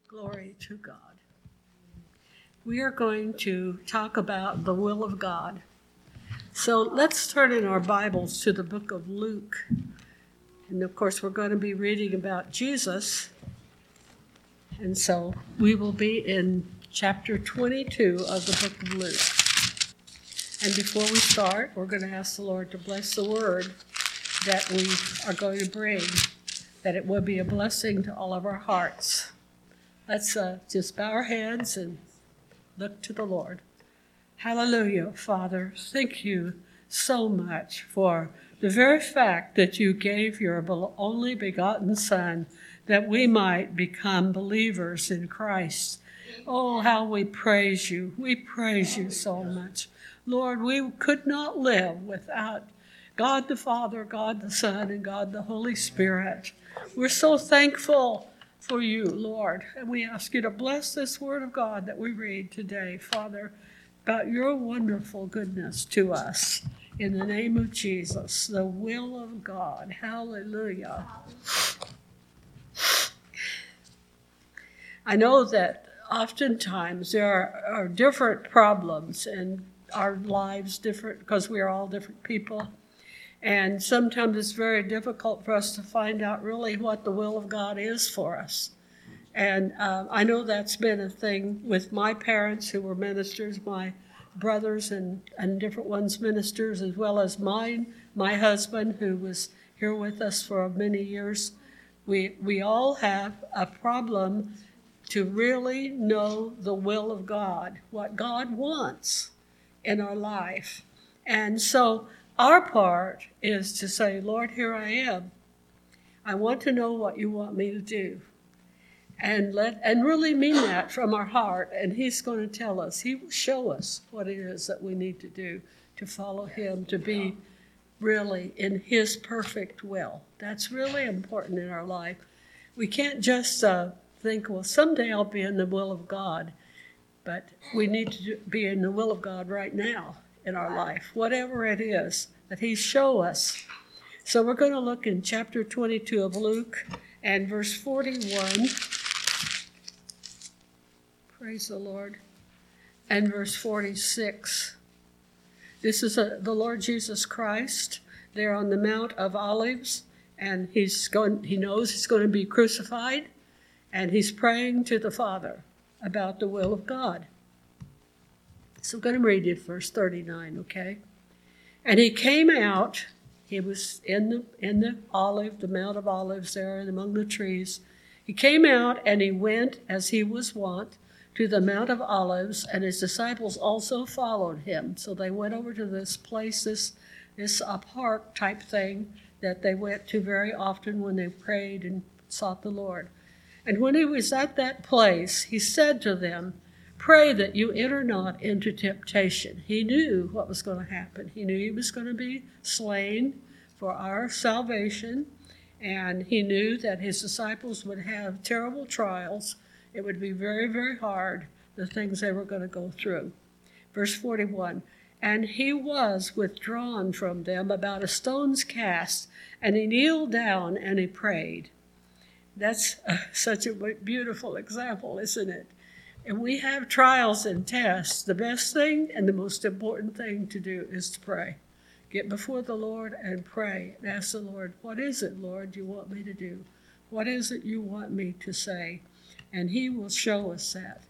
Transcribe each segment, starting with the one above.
Glory to God. We are going to talk about the will of God. So let's turn in our Bibles to the book of Luke. And of course, we're going to be reading about Jesus. And so we will be in chapter 22 of the book of Luke. And before we start, we're going to ask the Lord to bless the word that we are going to bring, that it will be a blessing to all of our hearts. Let's just bow our heads and look to the Lord. Hallelujah, Father. Thank you so much for the very fact that you gave your only begotten Son that we might become believers in Christ. Oh, how we praise you. We praise you so much. Lord, we could not live without God the Father, God the Son, and God the Holy Spirit. We're so thankful for you, Lord. And we ask you to bless this word of God that we read today, Father, about your wonderful goodness to us. In the name of Jesus, the will of God. Hallelujah. I know that oftentimes there are different problems in our lives, different because we are all different people. And sometimes it's very difficult for us to find out really what the will of God is for us. And I know that's been a thing with my parents who were ministers, my brothers and different ones ministers, as well as mine, my husband who was here with us for many years. We all have a problem to really know the will of God, what God wants in our life. And so our part is to say, Lord, here I am. I want to know what you want me to do. And really mean that from our heart. And he's going to tell us, he will show us what it is that we need to do to follow him, to be really in his perfect will. That's really important in our life. We can't just think, well, someday I'll be in the will of God. But we need to be in the will of God right now in our life, whatever it is that he show us. So we're going to look in chapter 22 of Luke and verse 41. Praise the Lord. And verse 46. This is the Lord Jesus Christ. They're on the Mount of Olives, and he knows he's going to be crucified, and he's praying to the Father about the will of God. So I'm going to read it, verse 39, okay? And he came out, he was in the Mount of Olives there and among the trees. He came out and he went as he was wont to the Mount of Olives, and his disciples also followed him. So they went over to this place, this park type thing that they went to very often when they prayed and sought the Lord. And when he was at that place, he said to them, pray that you enter not into temptation. He knew what was going to happen. He knew he was going to be slain for our salvation, and he knew that his disciples would have terrible trials. It would be very, very hard, the things they were going to go through. Verse 41, and he was withdrawn from them about a stone's cast, and he kneeled down and he prayed. That's such a beautiful example, isn't it? And we have trials and tests. The best thing and the most important thing to do is to pray. Get before the Lord and pray and ask the Lord, what is it, Lord, you want me to do? What is it you want me to say? And he will show us that.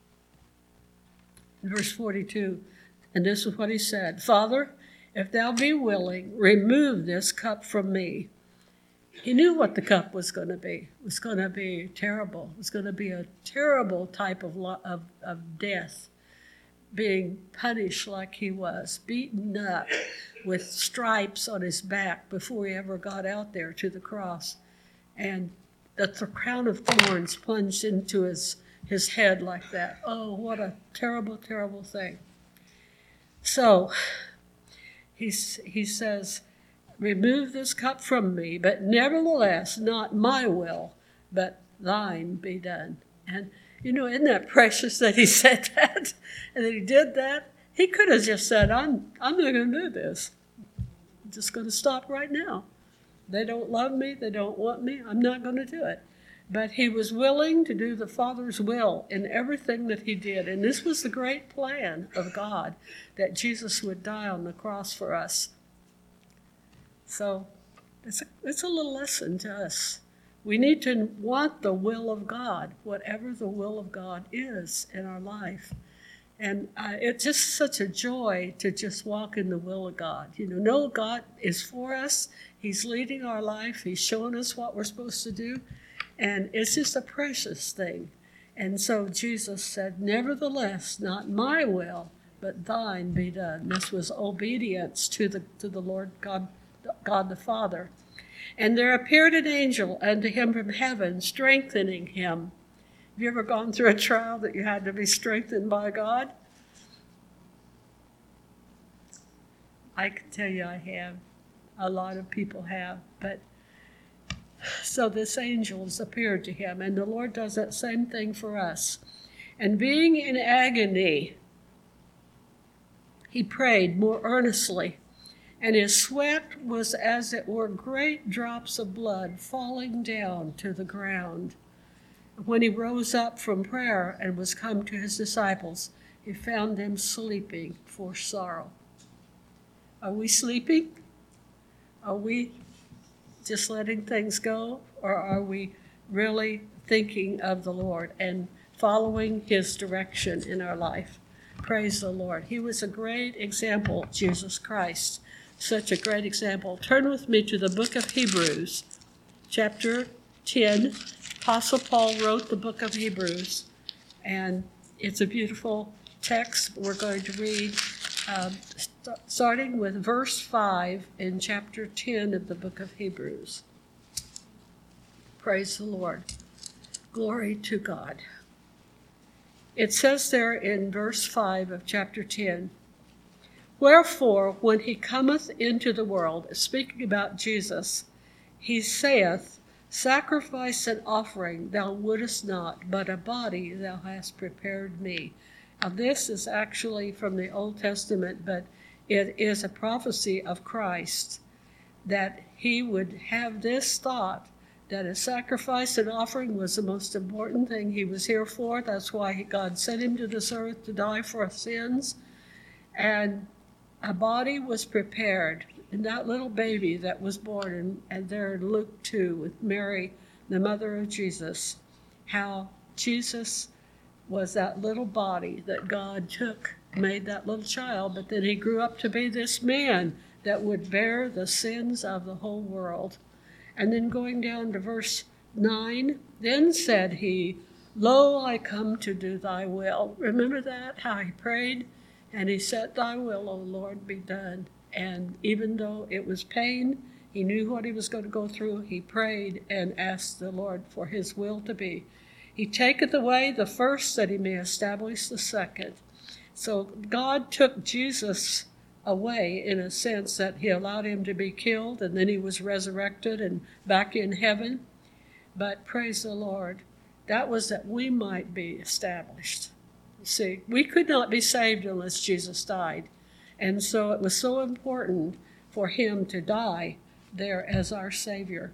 In verse 42, and this is what he said, Father, if thou be willing, remove this cup from me. He knew what the cup was going to be. It was going to be terrible. It was going to be a terrible type of death, being punished like he was, beaten up with stripes on his back before he ever got out there to the cross, and the crown of thorns plunged into his head like that. Oh, what a terrible, terrible thing. So he says, remove this cup from me, but nevertheless, not my will, but thine be done. And, isn't that precious that he said that? And that he did that? He could have just said, I'm not going to do this. I'm just going to stop right now. They don't love me. They don't want me. I'm not going to do it. But he was willing to do the Father's will in everything that he did. And this was the great plan of God, that Jesus would die on the cross for us. So it's a little lesson to us. We need to want the will of God, whatever the will of God is in our life. And it's just such a joy to just walk in the will of God. Know God is for us. He's leading our life. He's showing us what we're supposed to do. And it's just a precious thing. And so Jesus said, nevertheless, not my will, but thine be done. This was obedience to the Lord God the Father. And there appeared an angel unto him from heaven, strengthening him. Have you ever gone through a trial that you had to be strengthened by God? I can tell you I have. A lot of people have. But so this angel has appeared to him, and the Lord does that same thing for us. And being in agony, he prayed more earnestly, and his sweat was as it were great drops of blood falling down to the ground. When he rose up from prayer and was come to his disciples, he found them sleeping for sorrow. Are we sleeping? Are we just letting things go? Or are we really thinking of the Lord and following his direction in our life? Praise the Lord. He was a great example, Jesus Christ. Such a great example. Turn with me to the book of Hebrews, chapter 10. Apostle Paul wrote the book of Hebrews, and it's a beautiful text. We're going to read starting with verse 5 in chapter 10 of the book of Hebrews. Praise the Lord. Glory to God. It says there in verse 5 of chapter 10, wherefore, when he cometh into the world, speaking about Jesus, he saith, sacrifice and offering thou wouldest not, but a body thou hast prepared me. Now this is actually from the Old Testament, but it is a prophecy of Christ, that he would have this thought, that a sacrifice and offering was the most important thing he was here for. That's why God sent him to this earth to die for our sins. And a body was prepared. And that little baby that was born, and there in Luke 2 with Mary, the mother of Jesus, how Jesus was that little body that God took, made that little child, but then he grew up to be this man that would bear the sins of the whole world. And then going down to verse 9, then said he, lo, I come to do thy will. Remember that, how he prayed? And he said, thy will, O Lord, be done. And even though it was pain, he knew what he was going to go through. He prayed and asked the Lord for his will to be. He taketh away the first that he may establish the second. So God took Jesus away in a sense that he allowed him to be killed, and then he was resurrected and back in heaven. But praise the Lord, that was that we might be established. You see, we could not be saved unless Jesus died. And so it was so important for him to die there as our Savior.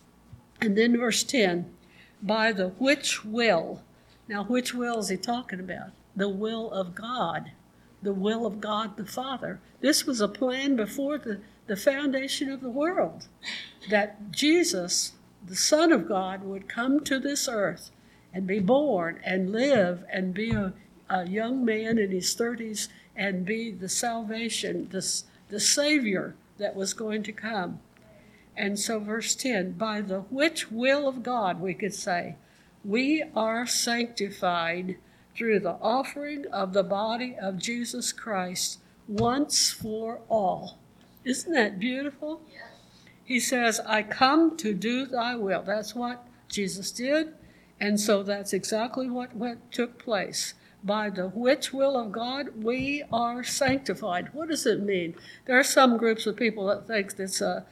And then verse 10, by the which will. Now, which will is he talking about? The will of God. The will of God the Father. This was a plan before the foundation of the world, that Jesus, the Son of God, would come to this earth and be born and live and be a young man in his 30s and be the salvation, the Savior that was going to come. And so verse 10, by the which will of God, we could say, we are sanctified through the offering of the body of Jesus Christ once for all. Isn't that beautiful? Yes. He says, I come to do thy will. That's what Jesus did. And so that's exactly what took place. By the which will of God, we are sanctified. What does it mean? There are some groups of people that think it's a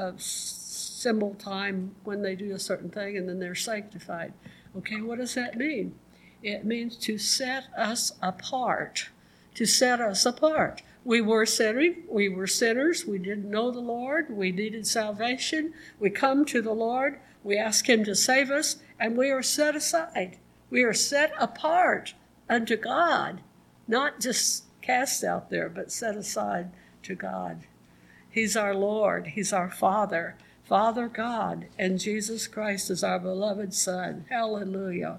symbol time when they do a certain thing and then they're sanctified. Okay, what does that mean? It means to set us apart. To set us apart. We were sinners. We didn't know the Lord. We needed salvation. We come to the Lord. We ask him to save us. And we are set aside. We are set apart unto God, not just cast out there, but set aside to God. He's our Lord. He's our Father, Father God, and Jesus Christ is our beloved Son. Hallelujah.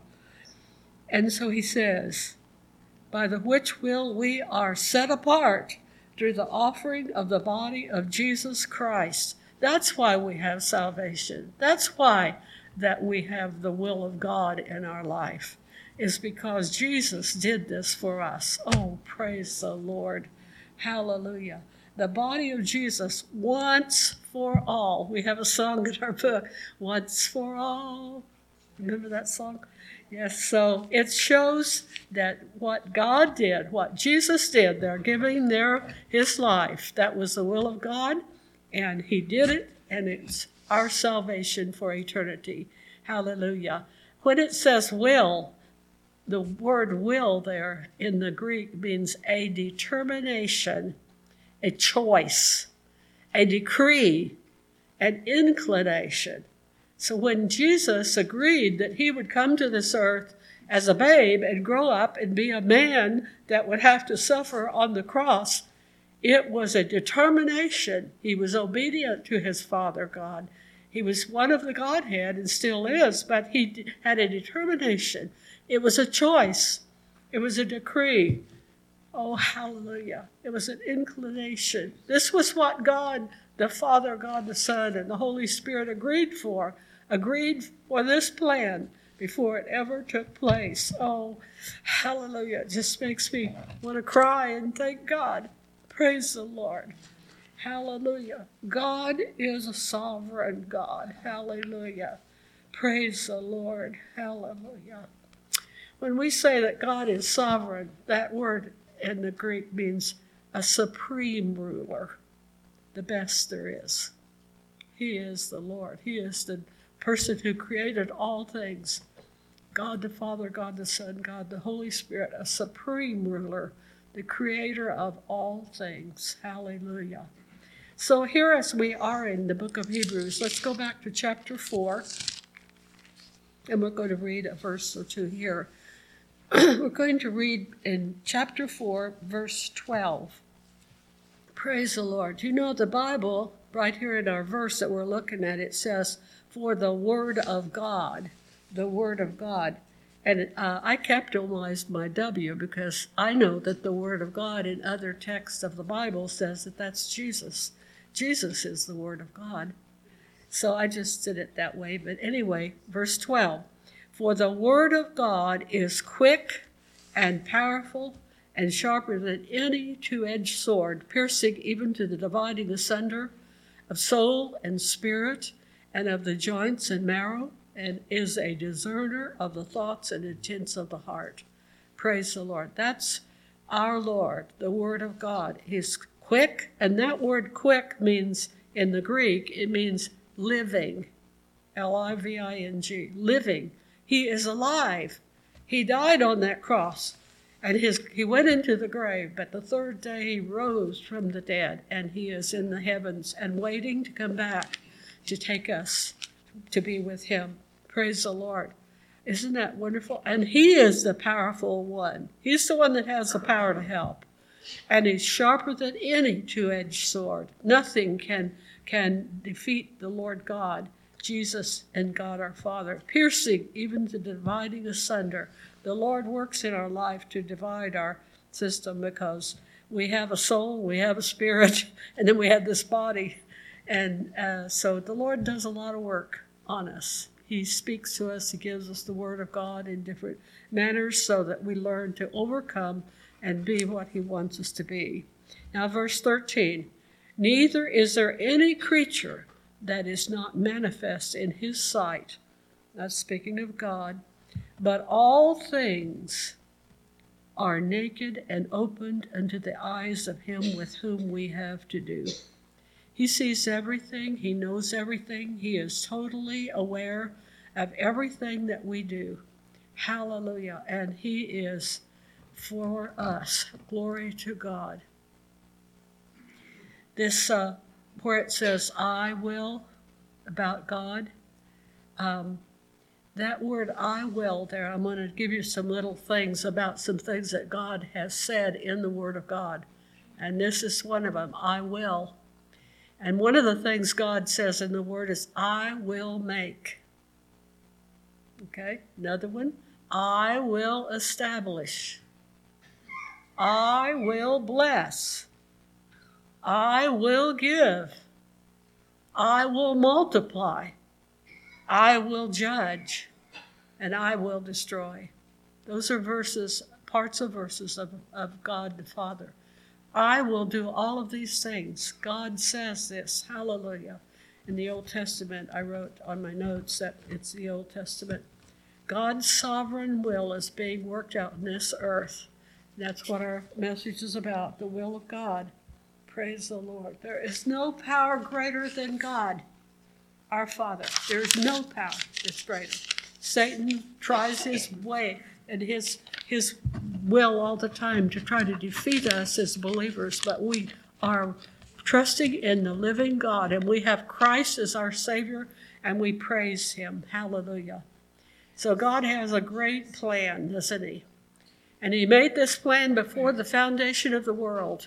And so he says, by the which will we are set apart through the offering of the body of Jesus Christ. That's why we have salvation. That's why that we have the will of God in our life, is because Jesus did this for us. Oh, praise the Lord. Hallelujah. The body of Jesus once for all. We have a song in our book, Once for All. Remember that song? Yes, so it shows that what God did, what Jesus did, they're giving his life. That was the will of God, and he did it, and it's our salvation for eternity. Hallelujah. When it says will, the word will there in the Greek means a determination, a choice, a decree, an inclination. So when Jesus agreed that he would come to this earth as a babe and grow up and be a man that would have to suffer on the cross, it was a determination. He was obedient to his Father God. He was one of the Godhead and still is, but he had a determination. It was a choice. It was a decree. Oh, hallelujah. It was an inclination. This was what God, the Father, God, the Son, and the Holy Spirit agreed for this plan before it ever took place. Oh, hallelujah. It just makes me want to cry and thank God. Praise the Lord. Hallelujah. God is a sovereign God. Hallelujah. Praise the Lord. Hallelujah. When we say that God is sovereign, that word in the Greek means a supreme ruler, the best there is. He is the Lord. He is the person who created all things. God the Father, God the Son, God the Holy Spirit, a supreme ruler, the creator of all things. Hallelujah. So here as we are in the book of Hebrews, let's go back to chapter 4, and we're going to read a verse or two here. We're going to read in chapter 4, verse 12. Praise the Lord. You know, the Bible, right here in our verse that we're looking at, it says, for the word of God, the word of God. And I capitalized my W because I know that the word of God in other texts of the Bible says that that's Jesus. Jesus is the word of God. So I just did it that way. But anyway, verse 12. For the word of God is quick and powerful and sharper than any two-edged sword, piercing even to the dividing asunder of soul and spirit and of the joints and marrow, and is a discerner of the thoughts and intents of the heart. Praise the Lord. That's our Lord, the word of God. He's quick, and that word quick means, in the Greek, it means living, L-I-V-I-N-G, living. He is alive. He died on that cross, and he went into the grave, but the third day he rose from the dead, and he is in the heavens and waiting to come back to take us to be with him. Praise the Lord. Isn't that wonderful? And he is the powerful one. He's the one that has the power to help. And he's sharper than any two-edged sword. Nothing can defeat the Lord God, Jesus and God our Father, piercing even to dividing asunder. The Lord works in our life to divide our system because we have a soul, we have a spirit, and then we have this body. And so the Lord does a lot of work on us. He speaks to us. He gives us the word of God in different manners so that we learn to overcome and be what he wants us to be. Now, verse 13, neither is there any creature that is not manifest in his sight. That's speaking of God. But all things are naked and opened unto the eyes of him with whom we have to do. He sees everything. He knows everything. He is totally aware of everything that we do. Hallelujah. And he is for us. Glory to God. This, where it says, I will, about God, That word I will there, I'm going to give you some little things about some things that God has said in the Word of God. And this is one of them, I will. And one of the things God says in the Word is, I will make. Okay, another one, I will establish. I will bless. I will give. I will multiply. I will judge. And I will destroy. Those are verses, parts of verses of God the Father. I will do all of these things. God says this. Hallelujah. In the Old Testament, I wrote on my notes that it's the Old Testament. God's sovereign will is being worked out in this earth. That's what our message is about, the will of God. Praise the Lord. There is no power greater than God, our Father. There is no power that's greater. Satan tries his way and his will all the time to try to defeat us as believers, but we are trusting in the living God, and we have Christ as our Savior, and we praise him. Hallelujah. So God has a great plan, doesn't he? And he made this plan before the foundation of the world.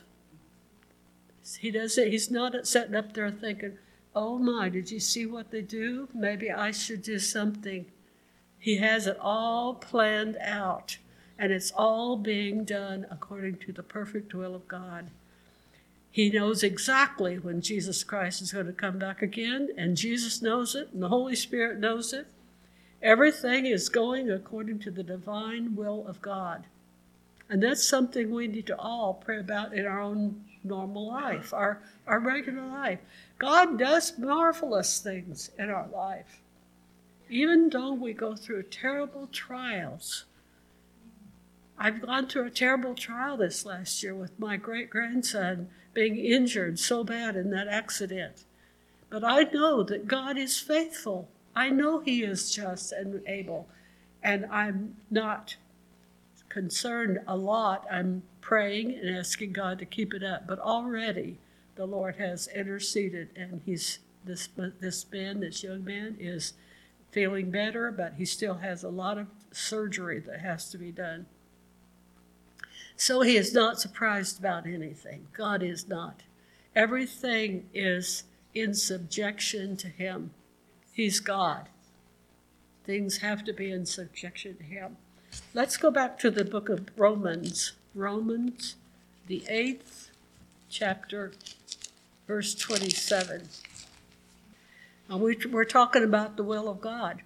He does it. He's not sitting up there thinking, oh my, did you see what they do? Maybe I should do something. He has it all planned out, and it's all being done according to the perfect will of God. He knows exactly when Jesus Christ is going to come back again, and Jesus knows it, and the Holy Spirit knows it. Everything is going according to the divine will of God. And that's something we need to all pray about in our own normal life, our regular life. God does marvelous things in our life. Even though we go through terrible trials. I've gone through a terrible trial this last year with my great-grandson being injured so bad in that accident. But I know that God is faithful. I know he is just and able. And I'm not concerned a lot. I'm praying and asking God to keep it up. But already the Lord has interceded, and this young man is feeling better, but he still has a lot of surgery that has to be done. So he is not surprised about anything. God is not. Everything is in subjection to him. He's God. Things have to be in subjection to him. Let's go back to the book of Romans. Romans, the 8th chapter, verse 27. And we're talking about the will of God.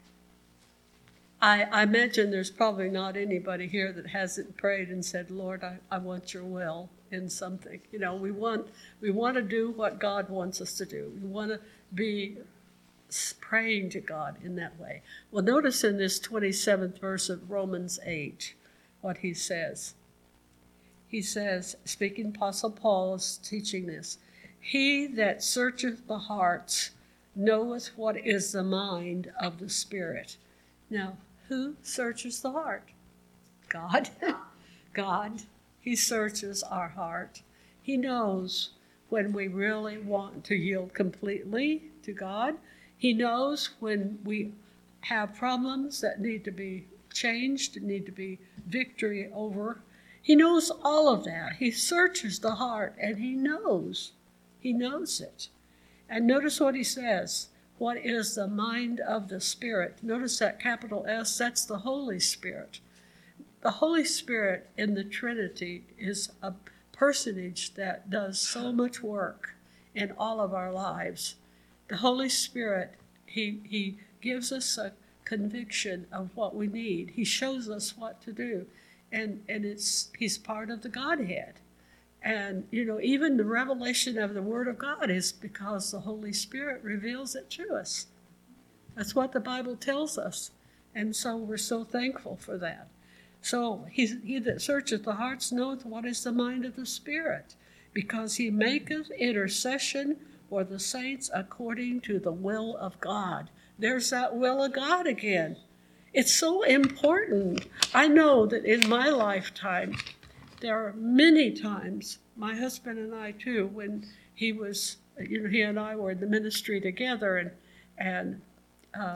I imagine there's probably not anybody here that hasn't prayed and said, Lord, I want your will in something. You know, we want to do what God wants us to do. We want to be praying to God in that way. Well, notice in this 27th verse of Romans 8 what he says. He says, speaking, Apostle Paul is teaching this, he that searcheth the hearts knoweth what is the mind of the Spirit. Now, who searches the heart? God. God. He searches our heart. He knows when we really want to yield completely to God. He knows when we have problems that need to be changed, need to be victory over. He knows all of that. He searches the heart, and he knows. He knows it. And notice what he says. What is the mind of the Spirit? Notice that capital S, that's the Holy Spirit. The Holy Spirit in the Trinity is a personage that does so much work in all of our lives. The Holy Spirit, he gives us a conviction of what we need. He shows us what to do. And he's part of the Godhead. And, you know, even the revelation of the Word of God is because the Holy Spirit reveals it to us. That's what the Bible tells us. And so we're so thankful for that. So he that searcheth the hearts knoweth what is the mind of the Spirit, because he maketh intercession for the saints according to the will of God. There's that will of God again. It's so important. I know that in my lifetime, there are many times, my husband and I too, when he and I were in the ministry together, and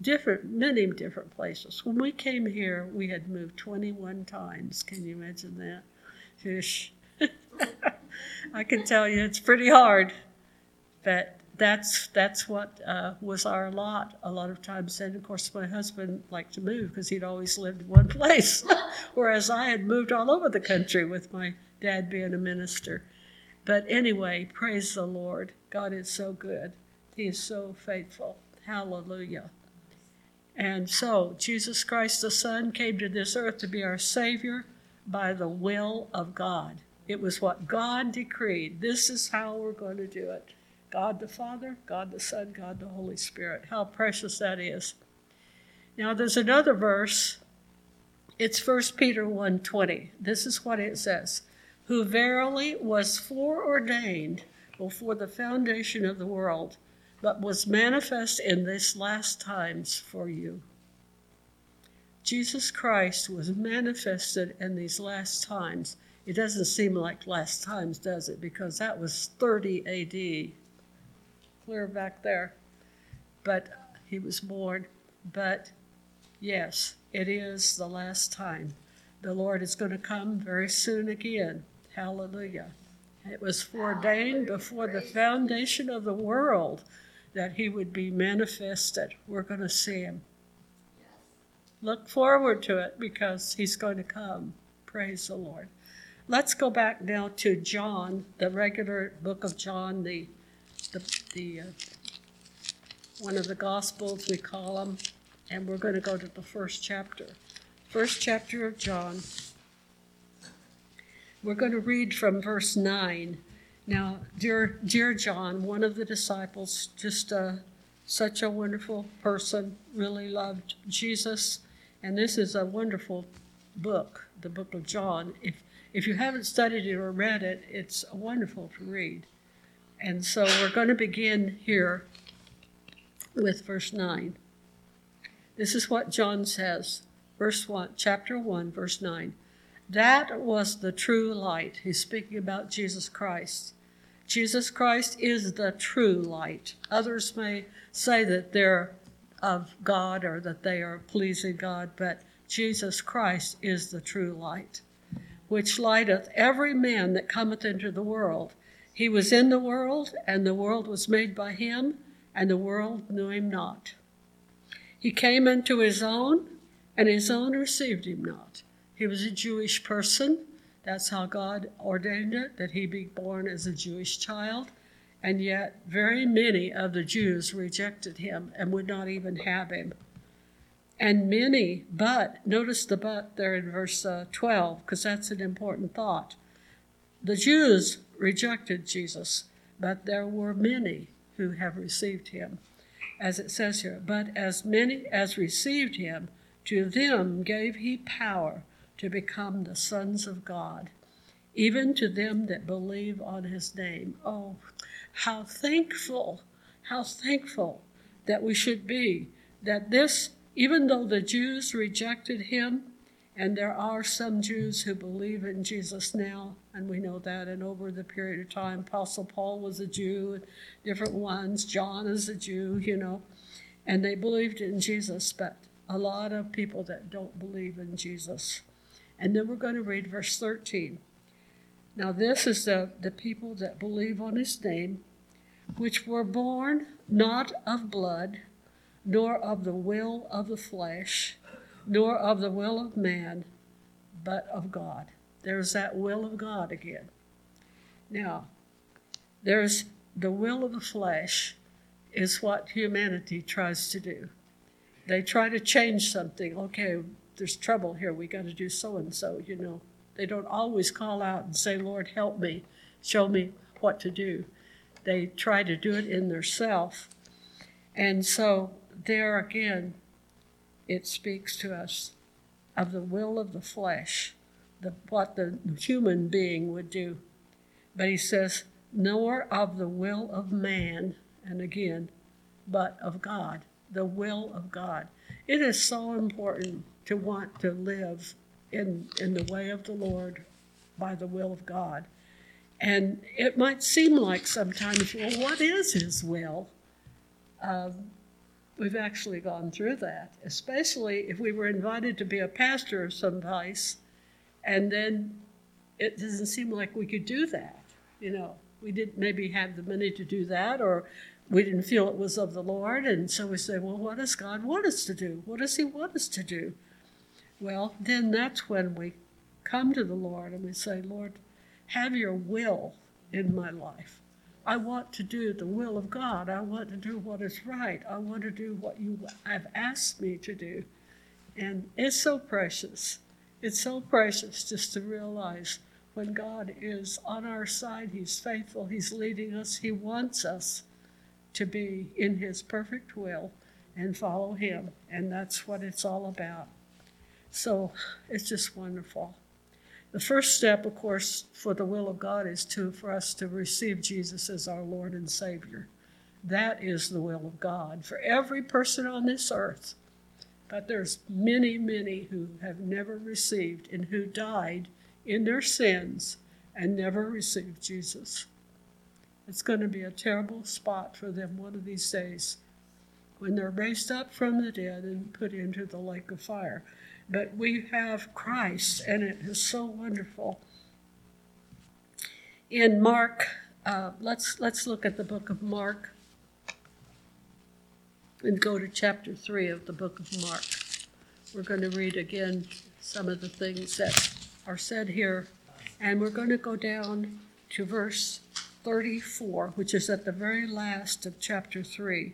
many different places. When we came here, we had moved 21 times. Can you imagine that? Fish. I can tell you it's pretty hard, but that's what was our lot a lot of times. And of course, my husband liked to move because he'd always lived in one place, whereas I had moved all over the country with my dad being a minister. But anyway, praise the Lord. God is so good. He is so faithful. Hallelujah. And so, Jesus Christ the Son came to this earth to be our Savior by the will of God. It was what God decreed. This is how we're going to do it. God the Father, God the Son, God the Holy Spirit. How precious that is. Now, there's another verse. It's 1 Peter 1:20. This is what it says. Who verily was foreordained before the foundation of the world, but was manifest in these last times for you. Jesus Christ was manifested in these last times. It doesn't seem like last times, does it? Because that was 30 A.D., clear back there. But he was born. But yes, it is the last time. The Lord is going to come very soon again. Hallelujah. It was foreordained before the foundation of the world that he would be manifested. We're going to see him. Look forward to it because he's going to come. Praise the Lord. Let's go back now to John, the regular book of John, the one of the Gospels we call them, and we're going to go to the first chapter. First chapter of John. We're going to read from verse 9. Now, dear John, one of the disciples, just such a wonderful person, really loved Jesus, and this is a wonderful book, the book of John. If you haven't studied it or read it, it's wonderful to read. And so we're going to begin here with verse 9. This is what John says, chapter 1, verse 9. That was the true light. He's speaking about Jesus Christ. Jesus Christ is the true light. Others may say that they're of God or that they are pleasing God, but Jesus Christ is the true light, which lighteth every man that cometh into the world. He was in the world, and the world was made by him, and the world knew him not. He came unto his own, and his own received him not. He was a Jewish person. That's how God ordained it, that he be born as a Jewish child. And yet very many of the Jews rejected him and would not even have him. And many, but, notice the but there in verse 12, because that's an important thought. The Jews rejected Jesus, but there were many who have received him. As it says here, but as many as received him, to them gave he power to become the sons of God, even to them that believe on his name. Oh, how thankful that we should be, that this, even though the Jews rejected him, and there are some Jews who believe in Jesus now, and we know that, and over the period of time, Apostle Paul was a Jew, and different ones, John is a Jew, and they believed in Jesus, but a lot of people that don't believe in Jesus. And then we're going to read verse 13. Now this is the people that believe on his name, which were born not of blood, nor of the will of the flesh, nor of the will of man, but of God. There's that will of God again. Now, there's the will of the flesh is what humanity tries to do. They try to change something. Okay, there's trouble here. We got to do so-and-so, They don't always call out and say, Lord, help me. Show me what to do. They try to do it in theirself. And so there again, it speaks to us of the will of the flesh, what the human being would do. But he says, nor of the will of man, and again, but of God, the will of God. It is so important to want to live in the way of the Lord by the will of God. And it might seem like sometimes, well, what is his will? we've actually gone through that, especially if we were invited to be a pastor of some place, and then it doesn't seem like we could do that. We didn't maybe have the money to do that, or we didn't feel it was of the Lord, and so we say, well, what does God want us to do? What does he want us to do? Well, then that's when we come to the Lord and we say, Lord, have your will in my life. I want to do the will of God. I want to do what is right. I want to do what you have asked me to do. And it's so precious. It's so precious just to realize when God is on our side, he's faithful, he's leading us, he wants us to be in his perfect will and follow him. And that's what it's all about. So it's just wonderful. The first step, of course, for the will of God is for us to receive Jesus as our Lord and Savior. That is the will of God for every person on this earth. But there's many, many who have never received and who died in their sins and never received Jesus. It's going to be a terrible spot for them one of these days when they're raised up from the dead and put into the lake of fire. But we have Christ, and it is so wonderful. In Mark, let's look at the book of Mark and go to chapter 3 of the book of Mark. We're going to read again some of the things that are said here, and we're going to go down to verse 34, which is at the very last of chapter 3.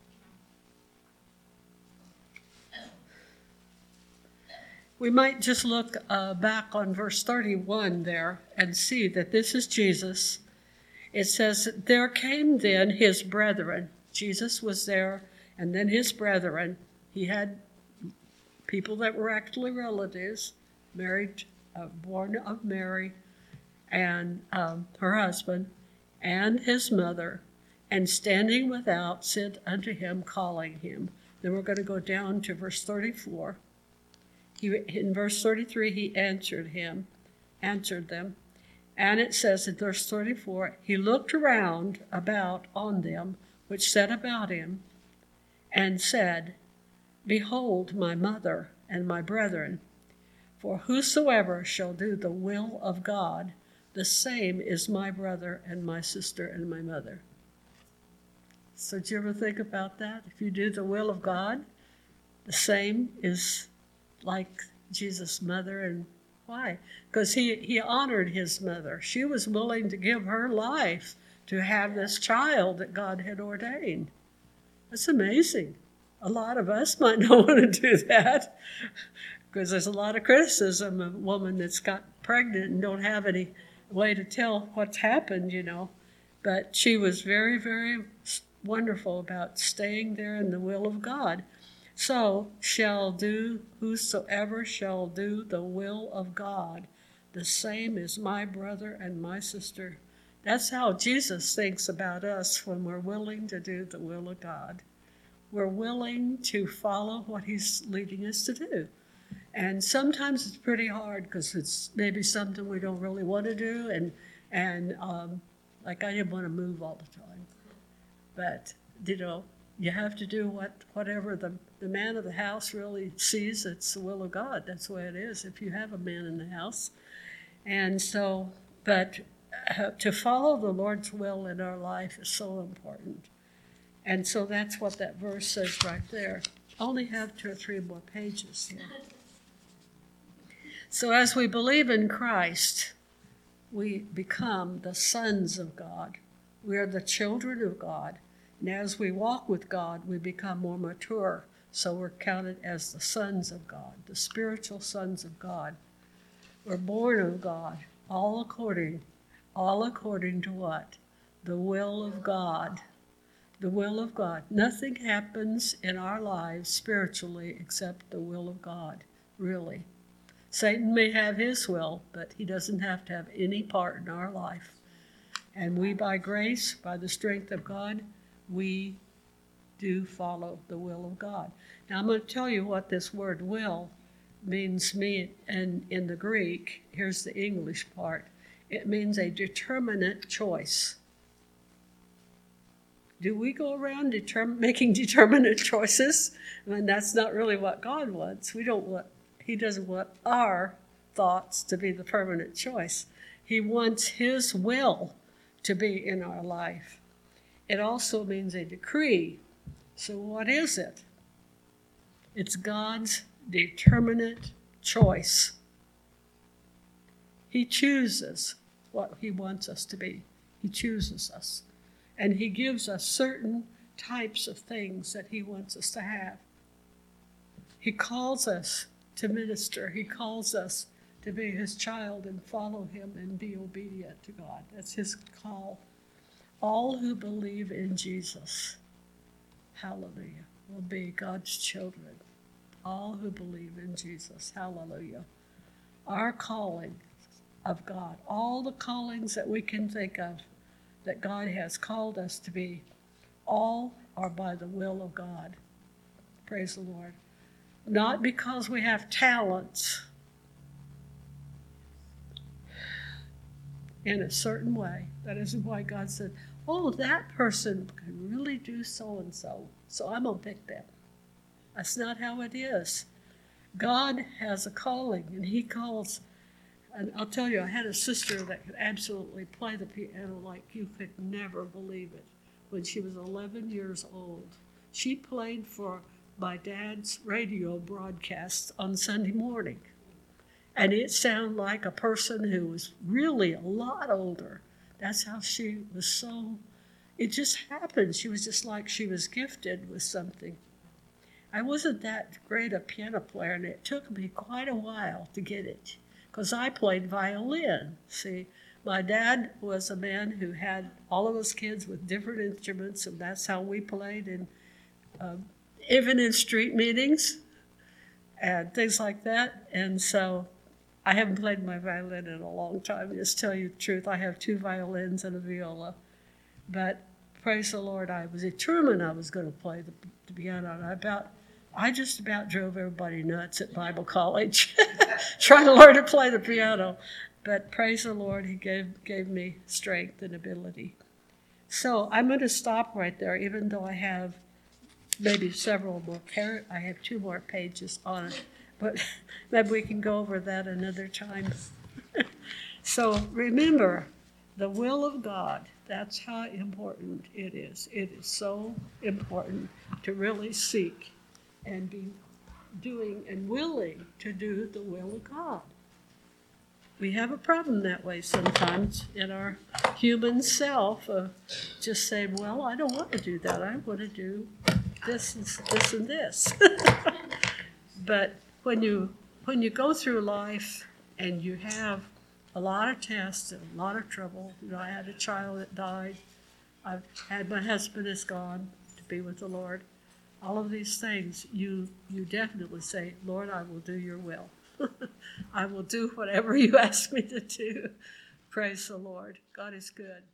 We might just look back on verse 31 there and see that this is Jesus. It says, there came then his brethren. Jesus was there, and then his brethren. He had people that were actually relatives, married, born of Mary, and her husband, and his mother, and standing without said unto him, calling him. Then we're going to go down to verse 34. In verse 33, he answered them. And it says in verse 34, he looked around about on them which sat about him, and said, behold my mother and my brethren, for whosoever shall do the will of God, the same is my brother and my sister and my mother. So did you ever think about that? If you do the will of God, the same is like Jesus' mother. And why? Because he honored his mother. She was willing to give her life to have this child that God had ordained. That's amazing. A lot of us might not want to do that because there's a lot of criticism of a woman that's got pregnant and don't have any way to tell what's happened, But she was very, very wonderful about staying there in the will of God. So whosoever shall do the will of God, the same is my brother and my sister. That's how Jesus thinks about us when we're willing to do the will of God. We're willing to follow what he's leading us to do. And sometimes it's pretty hard because it's maybe something we don't really want to do. And like I didn't want to move all the time. But, you have to do whatever the man of the house really sees. It's the will of God. That's the way it is if you have a man in the house. And so, but to follow the Lord's will in our life is so important. And so that's what that verse says right there. Only have 2 or 3 more pages here. So as we believe in Christ, we become the sons of God. We are the children of God. And as we walk with God, we become more mature. So we're counted as the sons of God, the spiritual sons of God. We're born of God, all according to what? The will of God. The will of God. Nothing happens in our lives spiritually except the will of God, really. Satan may have his will, but he doesn't have to have any part in our life. And we, by grace, by the strength of God, we do follow the will of God. Now, I'm going to tell you what this word will means in the Greek. Here's the English part. It means a determinate choice. Do we go around making determinate choices? I mean, that's not really what God wants. He doesn't want our thoughts to be the permanent choice. He wants his will to be in our life. It also means a decree. So what is it? It's God's determinate choice. He chooses what he wants us to be. He chooses us. And he gives us certain types of things that he wants us to have. He calls us to minister. He calls us to be his child and follow him and be obedient to God. That's his call. All who believe in Jesus, hallelujah, will be God's children. All who believe in Jesus, hallelujah. Our calling of God, all the callings that we can think of that God has called us to be, all are by the will of God. Praise the Lord. Not because we have talents in a certain way. That is why God said, oh, that person can really do so-and-so, so I'm going to pick them. That's not how it is. God has a calling, and he calls. And I'll tell you, I had a sister that could absolutely play the piano like you could never believe it. When she was 11 years old, she played for my dad's radio broadcast on Sunday morning. And it sounded like a person who was really a lot older. That's how she was so, it just happened. She was just like she was gifted with something. I wasn't that great a piano player, and it took me quite a while to get it, because I played violin. See, my dad was a man who had all of us kids with different instruments, and that's how we played, and even in street meetings and things like that. And so I haven't played my violin in a long time. Just tell you the truth, I have 2 violins and a viola. But praise the Lord, I was determined I was going to play the piano. And I just about drove everybody nuts at Bible college trying to learn to play the piano. But praise the Lord, he gave me strength and ability. So I'm going to stop right there, even though I have maybe several more. I have 2 more pages on it, but maybe we can go over that another time. So remember, the will of God, that's how important it is. It is so important to really seek and be doing and willing to do the will of God. We have a problem that way sometimes in our human self of just saying, well, I don't want to do that. I want to do this and this. But when you go through life and you have a lot of tests and a lot of trouble, I had a child that died. I've had my husband is gone to be with the Lord. All of these things, you definitely say, Lord, I will do your will. I will do whatever you ask me to do. Praise the Lord. God is good.